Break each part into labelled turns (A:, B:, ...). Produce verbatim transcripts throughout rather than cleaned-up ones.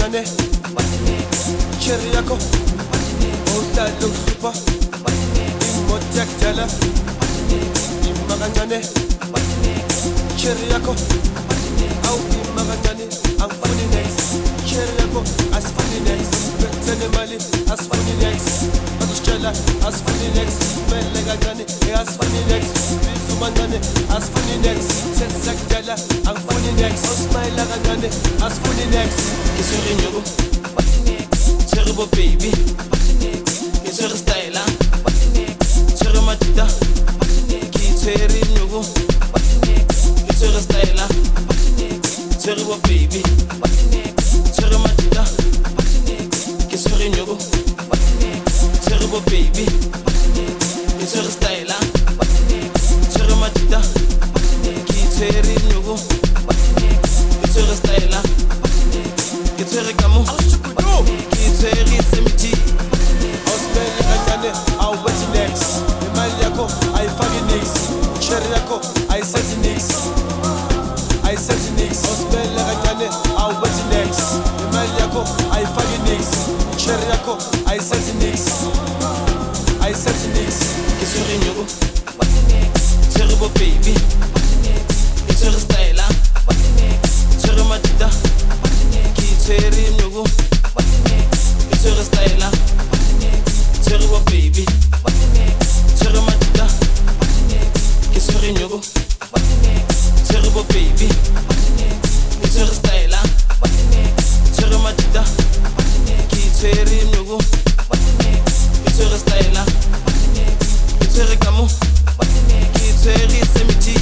A: kancane cherry yako udlala ukuhlupha imoto yakudala ima kancane cherry yako awuma kancane angifuni next cherry yako asifuni next bethene mali asifuni next bazositshela asifuni next kumele kancane asifuni next bizumandane asifuni next sesakudala angifuni next osmile kancane asifuni next kisuri nyoko Terrible baby, it's her style, Terrible matita, Kiteri Nugo, it's her style, Terrible baby, Terrible matita, Kiteri Nugo, Terrible baby, it's her style, Terrible matita, Kiteri Nugo, it's her style, Kiteri Kamu. Kiteri semiti Osmele kancane I'll wait next Imali yako I fucking next Cherry yako I set next I set next Osmele kancane I'll wait next Imali yako I fucking next Cherry yako I set next I set next Kiteri nyoko Terrible baby Kiteri style Cherry matita Kiteri nyoko Terrible style, terrible baby, terrible matita, kisuri nyoko, terrible baby, terrible style, terrible matita, kiteri nyoko, terrible style, kiteri kamu, kiteri semiti.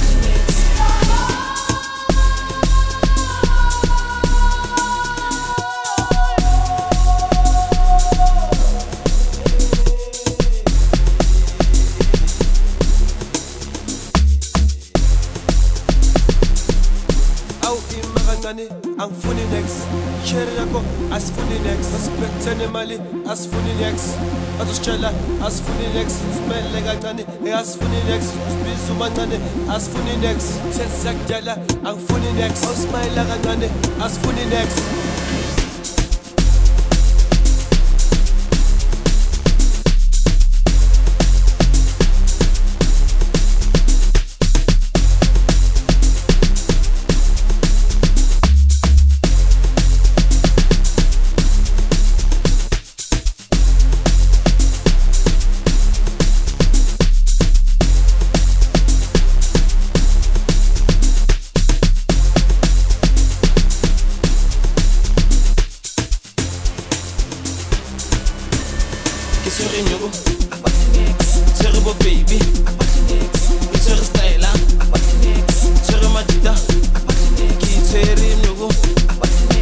A: Angifuni next cherry yako asifuni next asiphetene mali asifuni next bazositshela asifuni next simele kancane asifuni next sibiza umancane asifuni next sesakudala angifuni next osmile kancane asifuni next Kisuri nyoko Terrible baby It's her style Terrible matita Kiteri nyoko